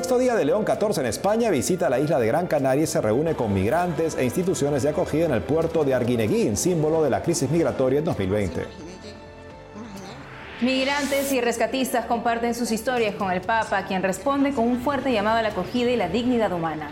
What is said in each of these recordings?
sexto día de León XIV en España visita la isla de Gran Canaria y se reúne con migrantes e instituciones de acogida en el puerto de Arguineguín, símbolo de la crisis migratoria en 2020. Migrantes y rescatistas comparten sus historias con el Papa, quien responde con un fuerte llamado a la acogida y la dignidad humana.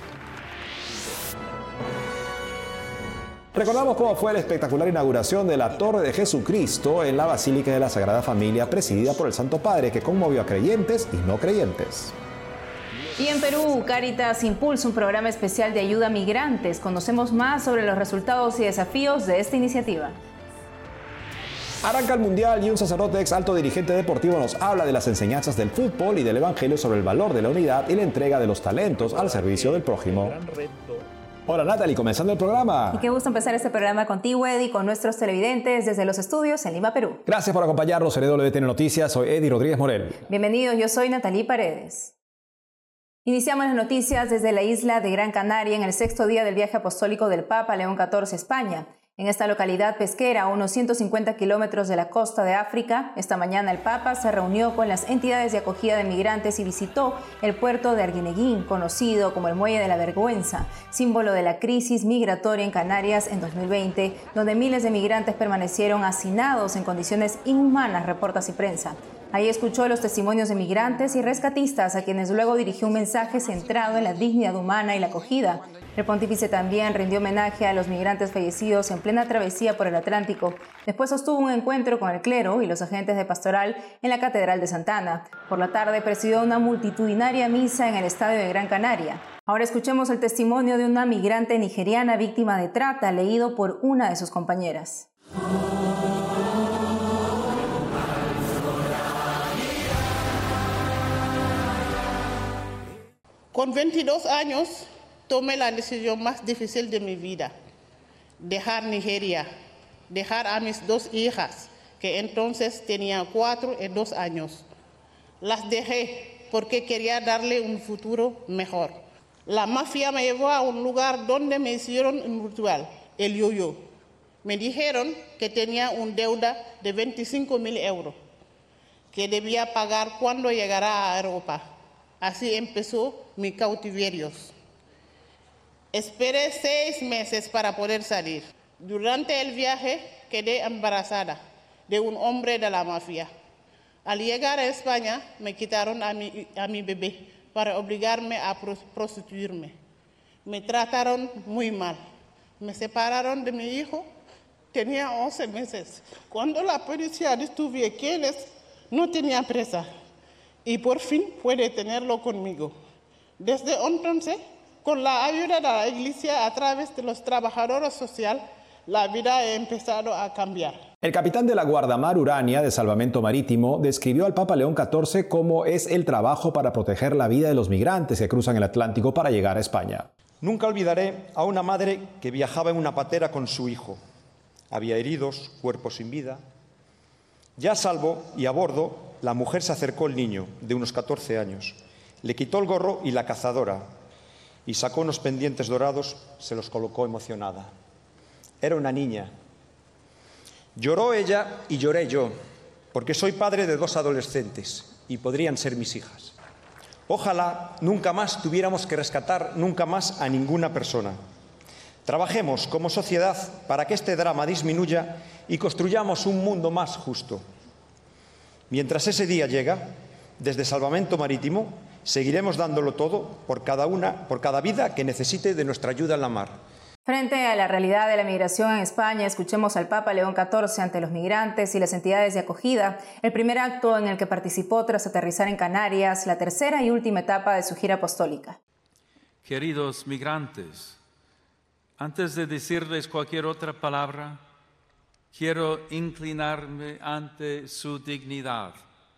Recordamos cómo fue la espectacular inauguración de la Torre de Jesucristo en la Basílica de la Sagrada Familia, presidida por el Santo Padre, que conmovió a creyentes y no creyentes. Y en Perú, Cáritas impulsa un programa especial de ayuda a migrantes. Conocemos más sobre los resultados y desafíos de esta iniciativa. Arranca el Mundial y un sacerdote ex alto dirigente deportivo nos habla de las enseñanzas del fútbol y del Evangelio sobre el valor de la unidad y la entrega de los talentos al servicio del prójimo. Hola Natalie, comenzando el programa. Y qué gusto empezar este programa contigo, Eddie, con nuestros televidentes desde los estudios en Lima, Perú. Gracias por acompañarnos en EWTN Noticias. Soy Eddie Rodríguez Morel. Bienvenidos, yo soy Natalie Paredes. Iniciamos las noticias desde la isla de Gran Canaria en el sexto día del viaje apostólico del Papa León XIV a España. En esta localidad pesquera, a unos 150 kilómetros de la costa de África, esta mañana el Papa se reunió con las entidades de acogida de migrantes y visitó el puerto de Arguineguín, conocido como el Muelle de la Vergüenza, símbolo de la crisis migratoria en Canarias en 2020, donde miles de migrantes permanecieron hacinados en condiciones inhumanas, reporta Así Prensa. Ahí escuchó los testimonios de migrantes y rescatistas, a quienes luego dirigió un mensaje centrado en la dignidad humana y la acogida. El pontífice también rindió homenaje a los migrantes fallecidos en plena travesía por el Atlántico. Después sostuvo un encuentro con el clero y los agentes de pastoral en la Catedral de Santa Ana. Por la tarde presidió una multitudinaria misa en el Estadio de Gran Canaria. Ahora escuchemos el testimonio de una migrante nigeriana víctima de trata, leído por una de sus compañeras. Con 22 años tomé la decisión más difícil de mi vida, dejar Nigeria, dejar a mis dos hijas, que entonces tenían 4 y 2 años. Las dejé porque quería darle un futuro mejor. La mafia me llevó a un lugar donde me hicieron un ritual, el yo-yo. Me dijeron que tenía una deuda de 25.000 euros, que debía pagar cuando llegara a Europa. Así empezó mi cautiverio. Esperé 6 meses para poder salir. Durante el viaje quedé embarazada de un hombre de la mafia. Al llegar a España me quitaron a mi bebé para obligarme a prostituirme. Me trataron muy mal. Me separaron de mi hijo. Tenía 11 meses. Cuando la policía descubrió quiénes, no tenía presa. Y por fin puede tenerlo conmigo. Desde entonces, con la ayuda de la Iglesia a través de los trabajadores sociales, la vida ha empezado a cambiar. El capitán de la Guardamar Urania de Salvamento Marítimo describió al Papa León XIV cómo es el trabajo para proteger la vida de los migrantes que cruzan el Atlántico para llegar a España. Nunca olvidaré a una madre que viajaba en una patera con su hijo. Había heridos, cuerpos sin vida. Ya a salvo y a bordo, la mujer se acercó al niño, de unos 14 años. Le quitó el gorro y la cazadora y sacó unos pendientes dorados, se los colocó emocionada. Era una niña. Lloró ella y lloré yo, porque soy padre de 2 adolescentes y podrían ser mis hijas. Ojalá nunca más tuviéramos que rescatar nunca más a ninguna persona. Trabajemos como sociedad para que este drama disminuya y construyamos un mundo más justo. Mientras ese día llega, desde Salvamento Marítimo seguiremos dándolo todo por cada vida que necesite de nuestra ayuda en la mar. Frente a la realidad de la migración en España, escuchemos al Papa León XIV ante los migrantes y las entidades de acogida, el primer acto en el que participó tras aterrizar en Canarias, la tercera y última etapa de su gira apostólica. Queridos migrantes, antes de decirles cualquier otra palabra, quiero inclinarme ante su dignidad.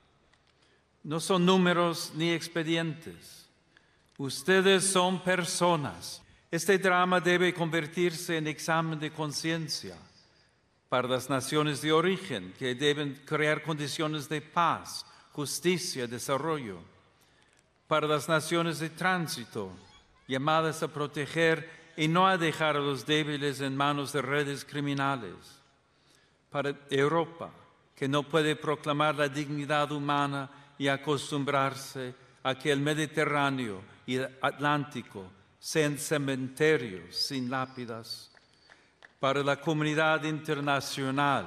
No son números ni expedientes. Ustedes son personas. Este drama debe convertirse en examen de conciencia para las naciones de origen, que deben crear condiciones de paz, justicia, desarrollo. Para las naciones de tránsito, llamadas a proteger y no a dejar a los débiles en manos de redes criminales. Para Europa, que no puede proclamar la dignidad humana y acostumbrarse a que el Mediterráneo y el Atlántico sean cementerios sin lápidas. Para la comunidad internacional.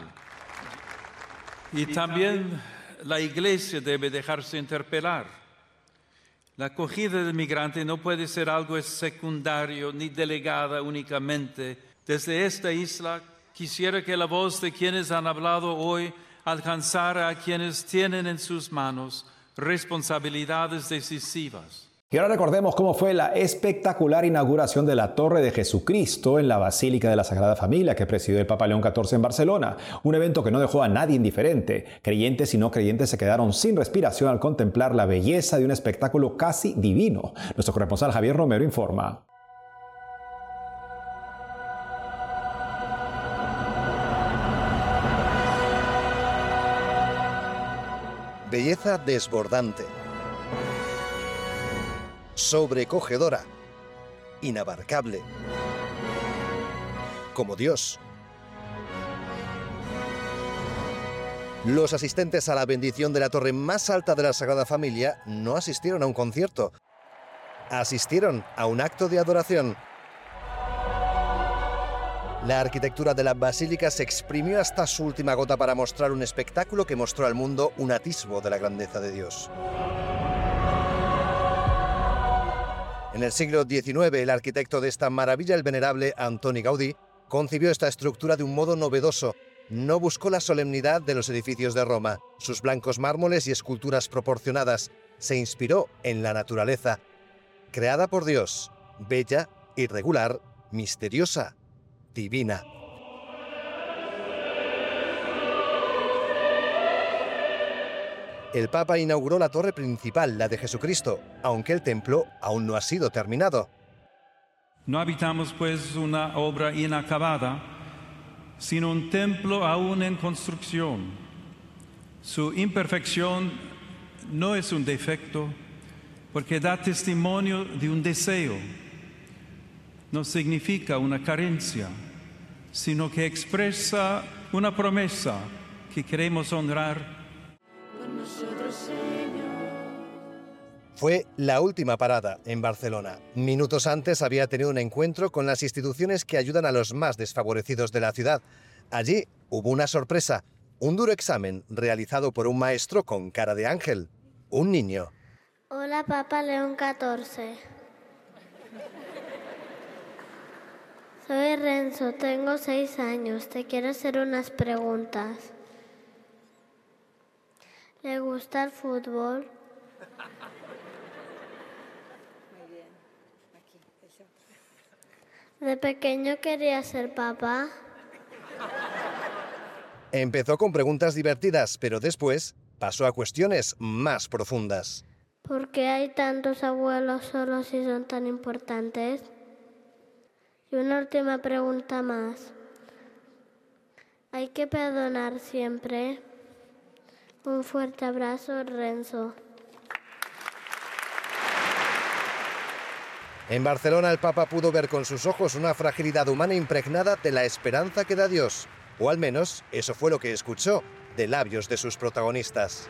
Y también la Iglesia debe dejarse interpelar. La acogida del migrante no puede ser algo secundario ni delegada únicamente. Desde esta isla quisiera que la voz de quienes han hablado hoy alcanzara a quienes tienen en sus manos responsabilidades decisivas. Y ahora recordemos cómo fue la espectacular inauguración de la Torre de Jesucristo en la Basílica de la Sagrada Familia que presidió el Papa León XIV en Barcelona. Un evento que no dejó a nadie indiferente. Creyentes y no creyentes se quedaron sin respiración al contemplar la belleza de un espectáculo casi divino. Nuestro corresponsal Javier Romero informa. Belleza desbordante, sobrecogedora, inabarcable, como Dios. Los asistentes a la bendición de la torre más alta de la Sagrada Familia no asistieron a un concierto, asistieron a un acto de adoración. La arquitectura de la basílica se exprimió hasta su última gota para mostrar un espectáculo que mostró al mundo un atisbo de la grandeza de Dios. En el siglo XIX, el arquitecto de esta maravilla, el venerable Antoni Gaudí, concibió esta estructura de un modo novedoso. No buscó la solemnidad de los edificios de Roma, sus blancos mármoles y esculturas proporcionadas. Se inspiró en la naturaleza, creada por Dios, bella, irregular, misteriosa, divina. El Papa inauguró la torre principal, la de Jesucristo, aunque el templo aún no ha sido terminado. No habitamos pues una obra inacabada, sino un templo aún en construcción. Su imperfección no es un defecto, porque da testimonio de un deseo. No significa una carencia, sino que expresa una promesa que queremos honrar. Fue la última parada en Barcelona. Minutos antes había tenido un encuentro con las instituciones que ayudan a los más desfavorecidos de la ciudad. Allí hubo una sorpresa, un duro examen realizado por un maestro con cara de ángel, un niño. Hola, Papa León XIV. Soy Renzo, tengo 6 años. Te quiero hacer unas preguntas. ¿Le gusta el fútbol? ¿De pequeño quería ser papá? Empezó con preguntas divertidas, pero después pasó a cuestiones más profundas. ¿Por qué hay tantos abuelos solos y son tan importantes? Y una última pregunta más. ¿Hay que perdonar siempre? Un fuerte abrazo, Renzo. En Barcelona el Papa pudo ver con sus ojos una fragilidad humana impregnada de la esperanza que da Dios. O al menos eso fue lo que escuchó de labios de sus protagonistas.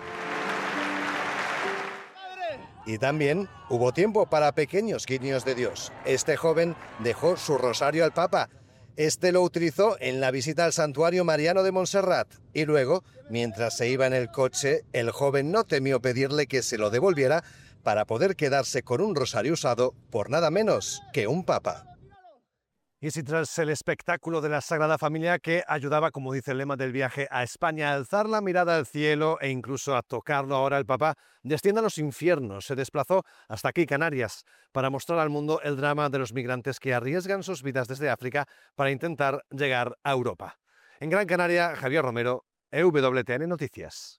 Y también hubo tiempo para pequeños guiños de Dios. Este joven dejó su rosario al Papa. Este lo utilizó en la visita al santuario mariano de Montserrat. Y luego, mientras se iba en el coche, el joven no temió pedirle que se lo devolviera para poder quedarse con un rosario usado por nada menos que un papa. Y si tras el espectáculo de la Sagrada Familia, que ayudaba, como dice el lema del viaje, a España a alzar la mirada al cielo e incluso a tocarlo ahora el Papa, desciende a los infiernos, se desplazó hasta aquí, Canarias, para mostrar al mundo el drama de los migrantes que arriesgan sus vidas desde África para intentar llegar a Europa. En Gran Canaria, Javier Romero, EWTN Noticias.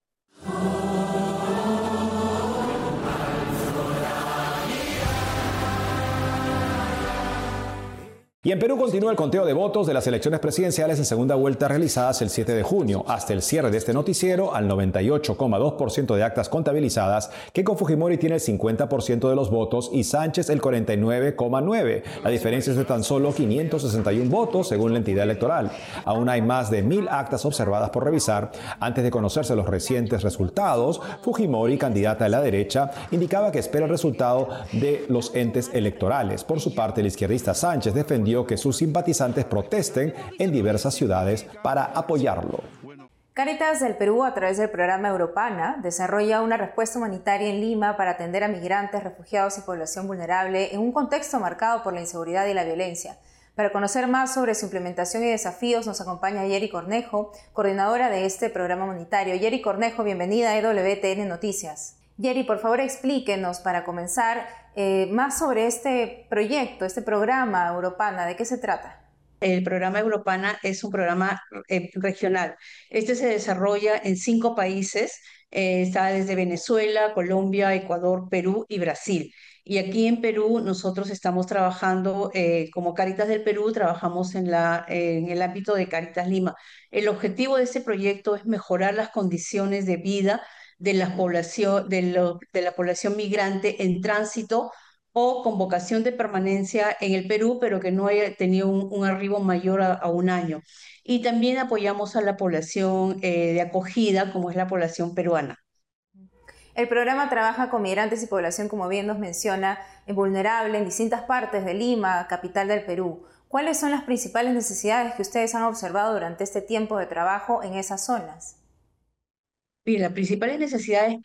Y en Perú continúa el conteo de votos de las elecciones presidenciales en segunda vuelta realizadas el 7 de junio. Hasta el cierre de este noticiero, al 98,2% de actas contabilizadas, Keiko Fujimori tiene el 50% de los votos y Sánchez el 49,9%. La diferencia es de tan solo 561 votos, según la entidad electoral. Aún hay más de 1.000 actas observadas por revisar. Antes de conocerse los recientes resultados, Fujimori, candidata de la derecha, indicaba que espera el resultado de los entes electorales. Por su parte, el izquierdista Sánchez defendió que sus simpatizantes protesten en diversas ciudades para apoyarlo. Cáritas del Perú, a través del programa Europana, desarrolla una respuesta humanitaria en Lima para atender a migrantes, refugiados y población vulnerable en un contexto marcado por la inseguridad y la violencia. Para conocer más sobre su implementación y desafíos, nos acompaña Yeri Cornejo, coordinadora de este programa humanitario. Yeri Cornejo, bienvenida a EWTN Noticias. Yeri, por favor, explíquenos, para comenzar, más sobre este proyecto, este programa Europana. ¿De qué se trata? El programa Europana es un programa regional. Este se desarrolla en 5 países, está desde Venezuela, Colombia, Ecuador, Perú y Brasil. Y aquí en Perú nosotros estamos trabajando como Cáritas del Perú, trabajamos en el ámbito de Cáritas Lima. El objetivo de este proyecto es mejorar las condiciones de vida de la población migrante en tránsito o con vocación de permanencia en el Perú, pero que no haya tenido un arribo mayor a un año. Y también apoyamos a la población de acogida, como es la población peruana. El programa trabaja con migrantes y población, como bien nos menciona, vulnerable en distintas partes de Lima, capital del Perú. ¿Cuáles son las principales necesidades que ustedes han observado durante este tiempo de trabajo en esas zonas? Bien, las principales necesidades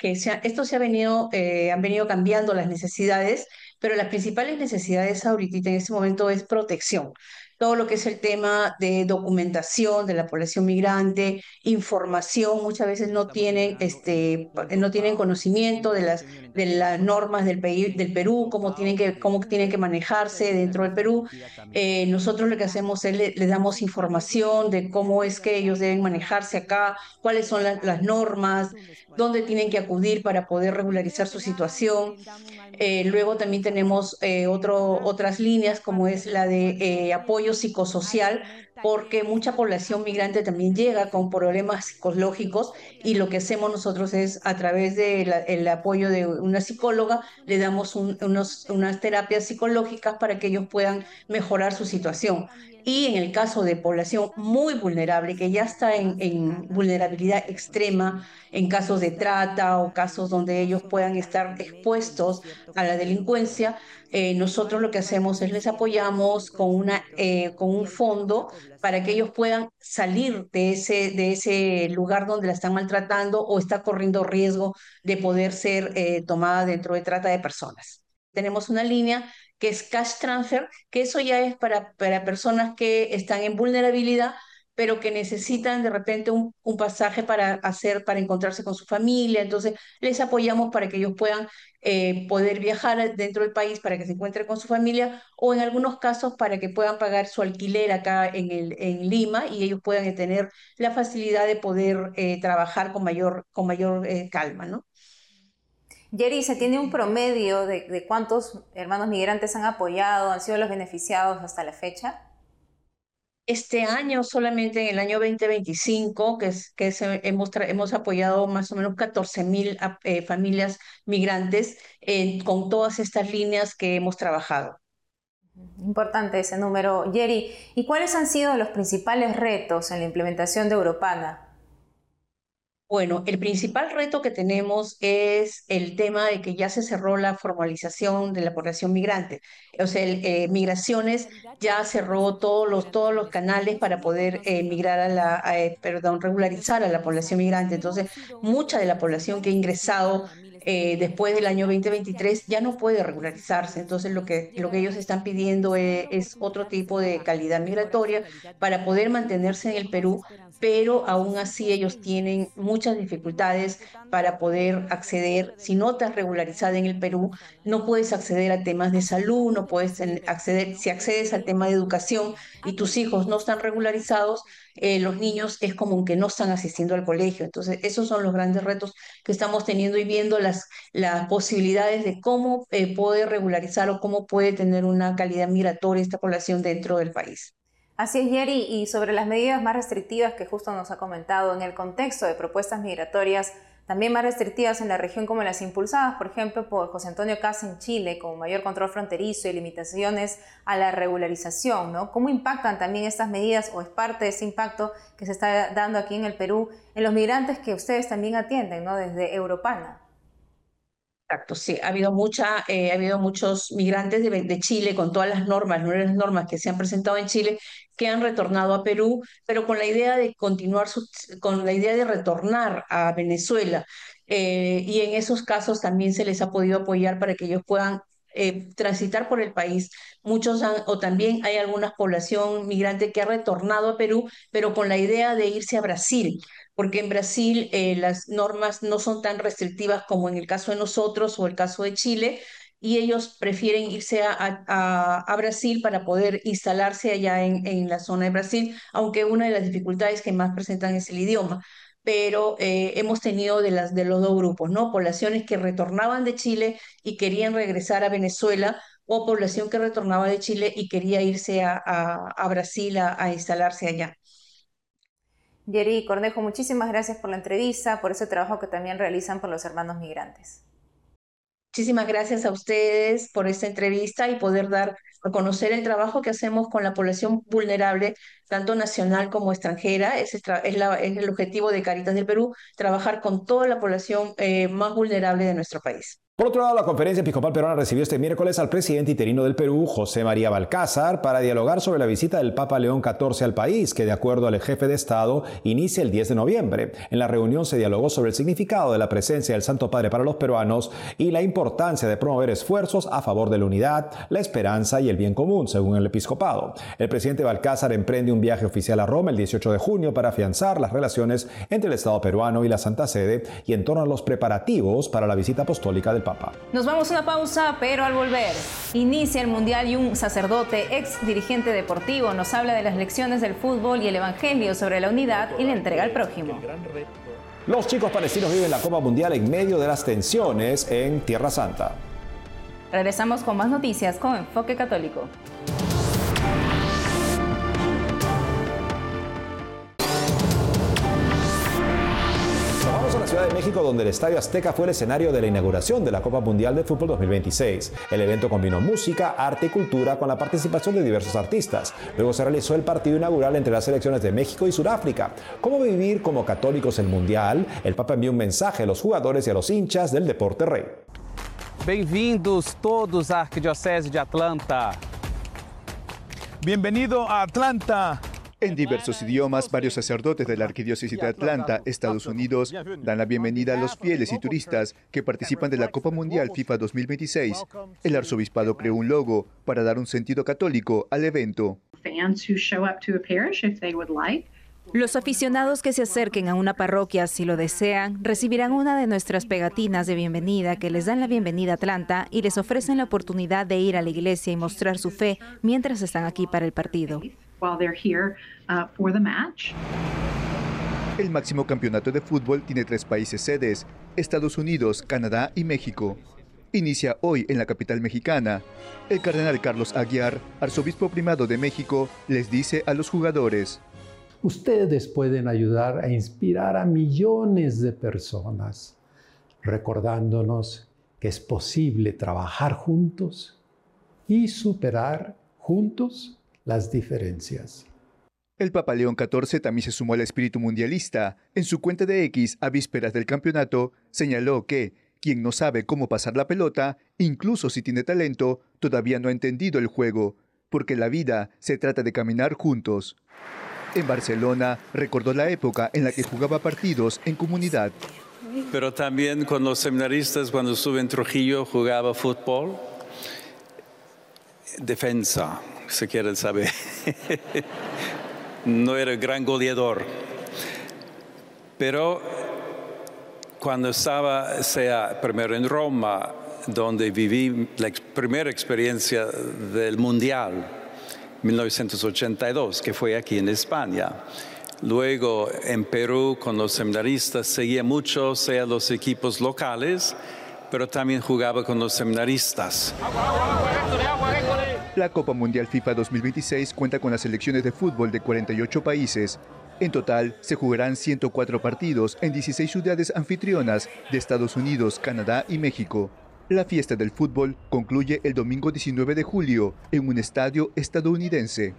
han venido cambiando las necesidades, pero las principales necesidades ahorita en este momento es protección. Todo lo que es el tema de documentación de la población migrante, información, muchas veces no tienen conocimiento de las normas del Perú, cómo tienen que manejarse dentro del Perú. Nosotros lo que hacemos es les damos información de cómo es que ellos deben manejarse acá, cuáles son las normas, dónde tienen que acudir para poder regularizar su situación. Luego también tenemos otras líneas, como es la de apoyo psicosocial, porque mucha población migrante también llega con problemas psicológicos, y lo que hacemos nosotros es, a través del apoyo de una psicóloga, le damos unas terapias psicológicas para que ellos puedan mejorar su situación. Y en el caso de población muy vulnerable, que ya está en vulnerabilidad extrema, en casos de trata o casos donde ellos puedan estar expuestos a la delincuencia, nosotros lo que hacemos es les apoyamos con un fondo para que ellos puedan salir de ese lugar donde la están maltratando o está corriendo riesgo de poder ser tomada dentro de trata de personas. Tenemos una línea que es Cash Transfer, que eso ya es para personas que están en vulnerabilidad, pero que necesitan de repente un pasaje para encontrarse con su familia. Entonces, les apoyamos para que ellos puedan poder viajar dentro del país para que se encuentren con su familia, o en algunos casos para que puedan pagar su alquiler acá en Lima, y ellos puedan tener la facilidad de poder trabajar con mayor calma, ¿no? Yeri, ¿se tiene un promedio de cuántos hermanos migrantes han apoyado, han sido los beneficiados hasta la fecha? Este año, solamente en el año 2025, hemos apoyado más o menos 14.000 familias migrantes con todas estas líneas que hemos trabajado. Importante ese número. Yeri, ¿y cuáles han sido los principales retos en la implementación de Europana? Bueno, el principal reto que tenemos es el tema de que ya se cerró la formalización de la población migrante. O sea, Migraciones ya cerró todos los canales para poder regularizar a la población migrante. Entonces, mucha de la población que ha ingresado después del año 2023 ya no puede regularizarse. Entonces, lo que ellos están pidiendo es otro tipo de calidad migratoria para poder mantenerse en el Perú, pero aún así ellos tienen muchas dificultades para poder acceder. Si no estás regularizada en el Perú, no puedes acceder a temas de salud, no puedes acceder, si accedes al tema de educación y tus hijos no están regularizados, los niños es como que no están asistiendo al colegio. Entonces, esos son los grandes retos que estamos teniendo y viendo las posibilidades de cómo poder regularizar o cómo puede tener una calidad migratoria esta población dentro del país. Así es, Yeri, y sobre las medidas más restrictivas que justo nos ha comentado en el contexto de propuestas migratorias, también más restrictivas en la región como las impulsadas, por ejemplo, por José Antonio Kast en Chile, con mayor control fronterizo y limitaciones a la regularización, ¿no? ¿Cómo impactan también estas medidas o es parte de ese impacto que se está dando aquí en el Perú en los migrantes que ustedes también atienden, ¿no? Desde Europana? Exacto, sí, ha habido muchos migrantes de Chile con todas las nuevas normas que se han presentado en Chile, que han retornado a Perú, pero con la idea de con la idea de retornar a Venezuela. Y en esos casos también se les ha podido apoyar para que ellos puedan transitar por el país. O también hay alguna población migrante que ha retornado a Perú, pero con la idea de irse a Brasil, porque en Brasil las normas no son tan restrictivas como en el caso de nosotros o el caso de Chile, y ellos prefieren irse a Brasil para poder instalarse allá en la zona de Brasil, aunque una de las dificultades que más presentan es el idioma. Pero hemos tenido de los dos grupos, ¿no? Poblaciones que retornaban de Chile y querían regresar a Venezuela, o población que retornaba de Chile y quería irse a Brasil a instalarse allá. Yeri Cornejo, muchísimas gracias por la entrevista, por ese trabajo que también realizan por los hermanos migrantes. Muchísimas gracias a ustedes por esta entrevista y poder dar a conocer el trabajo que hacemos con la población vulnerable, tanto nacional como extranjera. Es el objetivo de Cáritas del Perú, trabajar con toda la población más vulnerable de nuestro país. Por otro lado, la Conferencia Episcopal Peruana recibió este miércoles al presidente interino del Perú, José María Balcázar, para dialogar sobre la visita del Papa León XIV al país, que de acuerdo al jefe de Estado inicia el 10 de noviembre. En la reunión se dialogó sobre el significado de la presencia del Santo Padre para los peruanos y la importancia de promover esfuerzos a favor de la unidad, la esperanza y el bien común, según el episcopado. El presidente Balcázar emprende un viaje oficial a Roma el 18 de junio para afianzar las relaciones entre el Estado peruano y la Santa Sede y en torno a los preparativos para la visita apostólica del Papa. Nos vamos a una pausa, pero al volver, inicia el Mundial y un sacerdote, ex dirigente deportivo, nos habla de las lecciones del fútbol y el evangelio sobre la unidad y la entrega al prójimo. Los chicos palestinos viven la Copa Mundial en medio de las tensiones en Tierra Santa. Regresamos con más noticias con Enfoque Católico. Vamos a la Ciudad de México, donde el Estadio Azteca fue el escenario de la inauguración de la Copa Mundial de Fútbol 2026. El evento combinó música, arte y cultura con la participación de diversos artistas. Luego se realizó el partido inaugural entre las selecciones de México y Sudáfrica. ¿Cómo vivir como católicos el Mundial? El Papa envió un mensaje a los jugadores y a los hinchas del deporte rey. Bem-vindos todos à Arquidiocese de Atlanta. Bienvenido a Atlanta. En diversos idiomas, varios sacerdotes de la Arquidiócesis de Atlanta, Estados Unidos, dan la bienvenida a los fieles y turistas que participan de la Copa Mundial FIFA 2026. El arzobispado creó un logo para dar un sentido católico al evento. Los aficionados que se acerquen a una parroquia, si lo desean, recibirán una de nuestras pegatinas de bienvenida que les dan la bienvenida a Atlanta y les ofrecen la oportunidad de ir a la iglesia y mostrar su fe mientras están aquí para el partido. El máximo campeonato de fútbol tiene 3 países sedes: Estados Unidos, Canadá y México. Inicia hoy en la capital mexicana. El cardenal Carlos Aguiar, arzobispo primado de México, les dice a los jugadores: ustedes pueden ayudar a inspirar a millones de personas, recordándonos que es posible trabajar juntos y superar juntos las diferencias. El Papa León XIV también se sumó al espíritu mundialista. En su cuenta de X, a vísperas del campeonato, señaló que quien no sabe cómo pasar la pelota, incluso si tiene talento, todavía no ha entendido el juego, porque la vida se trata de caminar juntos. En Barcelona, recordó la época en la que jugaba partidos en comunidad. Pero también con los seminaristas, cuando estuve en Trujillo, jugaba fútbol. Defensa, si quieren saber. No era gran goleador. Pero cuando estaba, primero en Roma, donde viví la primera experiencia del Mundial, 1982, que fue aquí en España. Luego en Perú con los seminaristas seguía mucho, sea los equipos locales, pero también jugaba con los seminaristas. La Copa Mundial FIFA 2026 cuenta con las selecciones de fútbol de 48 países. En total, se jugarán 104 partidos en 16 ciudades anfitrionas de Estados Unidos, Canadá y México. La fiesta del fútbol concluye el domingo 19 de julio en un estadio estadounidense.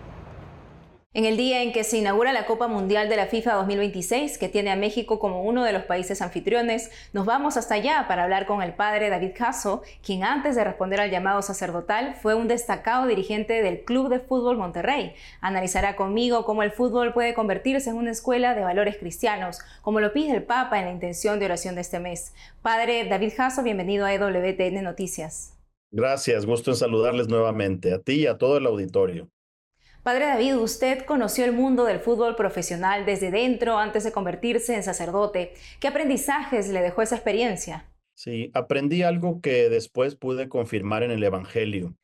En el día en que se inaugura la Copa Mundial de la FIFA 2026, que tiene a México como uno de los países anfitriones, nos vamos hasta allá para hablar con el padre David Jasso, quien antes de responder al llamado sacerdotal fue un destacado dirigente del Club de Fútbol Monterrey. Analizará conmigo cómo el fútbol puede convertirse en una escuela de valores cristianos, como lo pide el Papa en la intención de oración de este mes. Padre David Jasso, bienvenido a EWTN Noticias. Gracias, gusto en saludarles nuevamente, a ti y a todo el auditorio. Padre David, usted conoció el mundo del fútbol profesional desde dentro antes de convertirse en sacerdote. ¿Qué aprendizajes le dejó esa experiencia? Sí, aprendí algo que después pude confirmar en el Evangelio.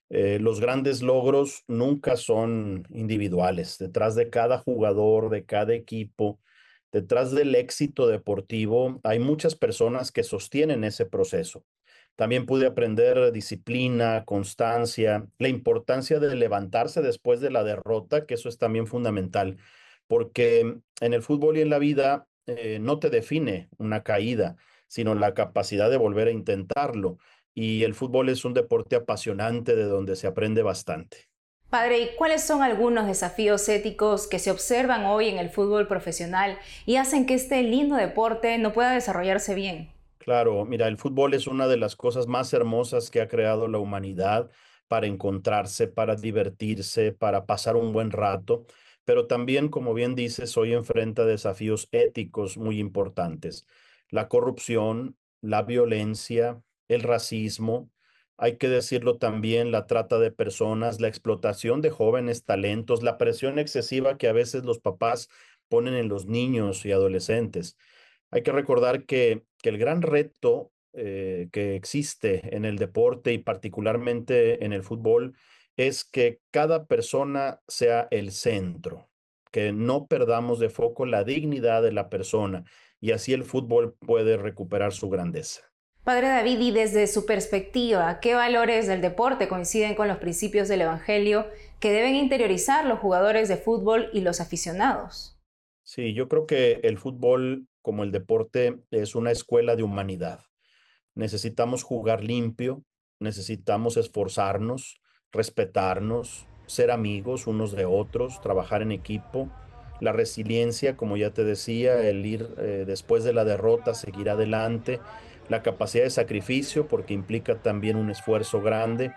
Los grandes logros nunca son individuales. Detrás de cada jugador, de cada equipo, detrás del éxito deportivo, hay muchas personas que sostienen ese proceso. También pude aprender disciplina, constancia, la importancia de levantarse después de la derrota, que eso es también fundamental, porque en el fútbol y en la vida no te define una caída, sino la capacidad de volver a intentarlo. Y el fútbol es un deporte apasionante de donde se aprende bastante. Padre, ¿y cuáles son algunos desafíos éticos que se observan hoy en el fútbol profesional y hacen que este lindo deporte no pueda desarrollarse bien? Claro, mira, el fútbol es una de las cosas más hermosas que ha creado la humanidad para encontrarse, para divertirse, para pasar un buen rato, pero también, como bien dices, hoy enfrenta desafíos éticos muy importantes. La corrupción, la violencia, el racismo, hay que decirlo también, la trata de personas, la explotación de jóvenes talentos, la presión excesiva que a veces los papás ponen en los niños y adolescentes. Hay que recordar que el gran reto que existe en el deporte y particularmente en el fútbol es que cada persona sea el centro, que no perdamos de foco la dignidad de la persona y así el fútbol puede recuperar su grandeza. Padre David, y desde su perspectiva, ¿qué valores del deporte coinciden con los principios del Evangelio que deben interiorizar los jugadores de fútbol y los aficionados? Sí, yo creo que el fútbol, como el deporte, es una escuela de humanidad. Necesitamos jugar limpio, necesitamos esforzarnos, respetarnos, ser amigos unos de otros, trabajar en equipo. La resiliencia, como ya te decía, el ir después de la derrota, seguir adelante. La capacidad de sacrificio, porque implica también un esfuerzo grande.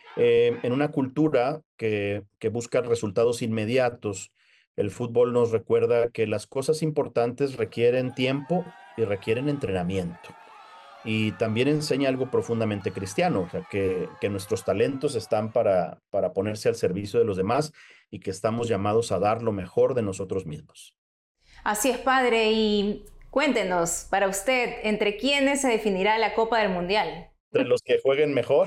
En una cultura que busca resultados inmediatos, el fútbol nos recuerda que las cosas importantes requieren tiempo y requieren entrenamiento. Y también enseña algo profundamente cristiano, o sea, que nuestros talentos están para ponerse al servicio de los demás y que estamos llamados a dar lo mejor de nosotros mismos. Así es, Padre, y cuéntenos, para usted, ¿entre quiénes se definirá la Copa del Mundial? Entre los que jueguen mejor,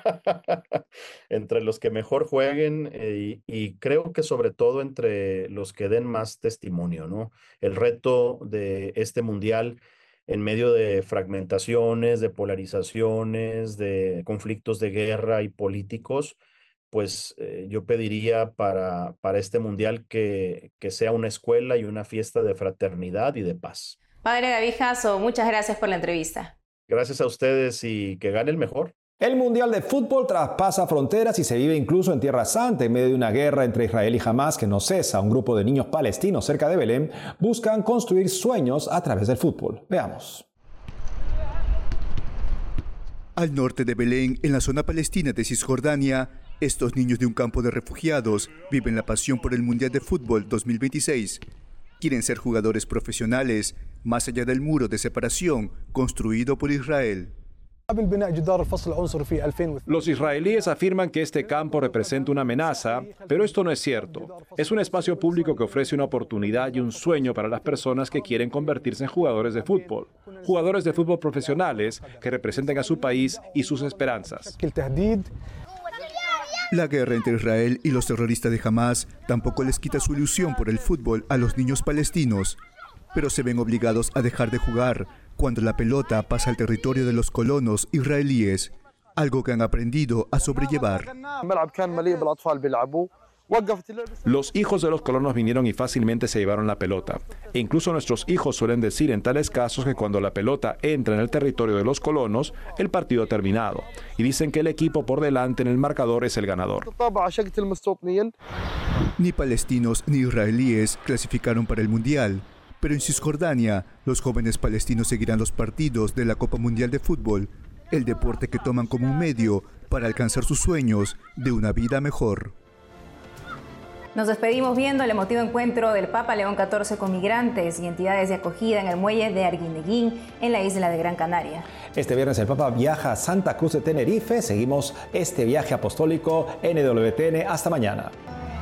entre los que mejor jueguen y creo que sobre todo entre los que den más testimonio, ¿no? El reto de este mundial en medio de fragmentaciones, de polarizaciones, de conflictos de guerra y políticos, pues yo pediría para este mundial que sea una escuela y una fiesta de fraternidad y de paz. Padre David Jasso, muchas gracias por la entrevista. Gracias a ustedes y que gane el mejor. El Mundial de Fútbol traspasa fronteras y se vive incluso en Tierra Santa en medio de una guerra entre Israel y Hamás que no cesa. Un grupo de niños palestinos cerca de Belén buscan construir sueños a través del fútbol. Veamos. Al norte de Belén, en la zona palestina de Cisjordania, estos niños de un campo de refugiados viven la pasión por el Mundial de Fútbol 2026. Quieren ser jugadores profesionales, más allá del muro de separación construido por Israel. Los israelíes afirman que este campo representa una amenaza, pero esto no es cierto. Es un espacio público que ofrece una oportunidad y un sueño para las personas que quieren convertirse en jugadores de fútbol profesionales que representen a su país y sus esperanzas. La guerra entre Israel y los terroristas de Hamás tampoco les quita su ilusión por el fútbol a los niños palestinos, pero se ven obligados a dejar de jugar cuando la pelota pasa al territorio de los colonos israelíes, algo que han aprendido a sobrellevar. Los hijos de los colonos vinieron y fácilmente se llevaron la pelota. E incluso nuestros hijos suelen decir en tales casos que cuando la pelota entra en el territorio de los colonos, el partido ha terminado. Y dicen que el equipo por delante en el marcador es el ganador. Ni palestinos ni israelíes clasificaron para el Mundial, pero en Cisjordania los jóvenes palestinos seguirán los partidos de la Copa Mundial de Fútbol, el deporte que toman como un medio para alcanzar sus sueños de una vida mejor. Nos despedimos viendo el emotivo encuentro del Papa León XIV con migrantes y entidades de acogida en el muelle de Arguineguín, en la isla de Gran Canaria. Este viernes el Papa viaja a Santa Cruz de Tenerife. Seguimos este viaje apostólico NWTN. Hasta mañana.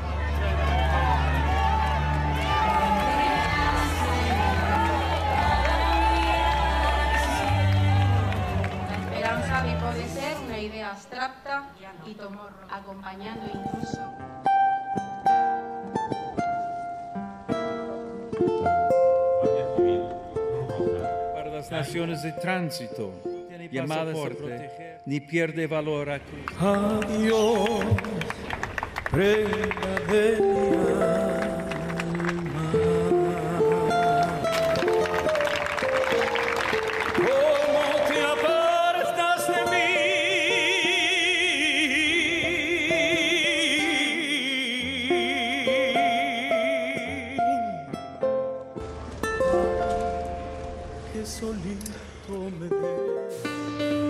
La esperanza puede ser una idea abstracta y tomar acompañando incluso para las naciones de tránsito, llamadas a proteger, ni pierde valor a cruzar. Adiós, reina de mi alma. ¿Cómo te apartas de mí? Que solito me ves.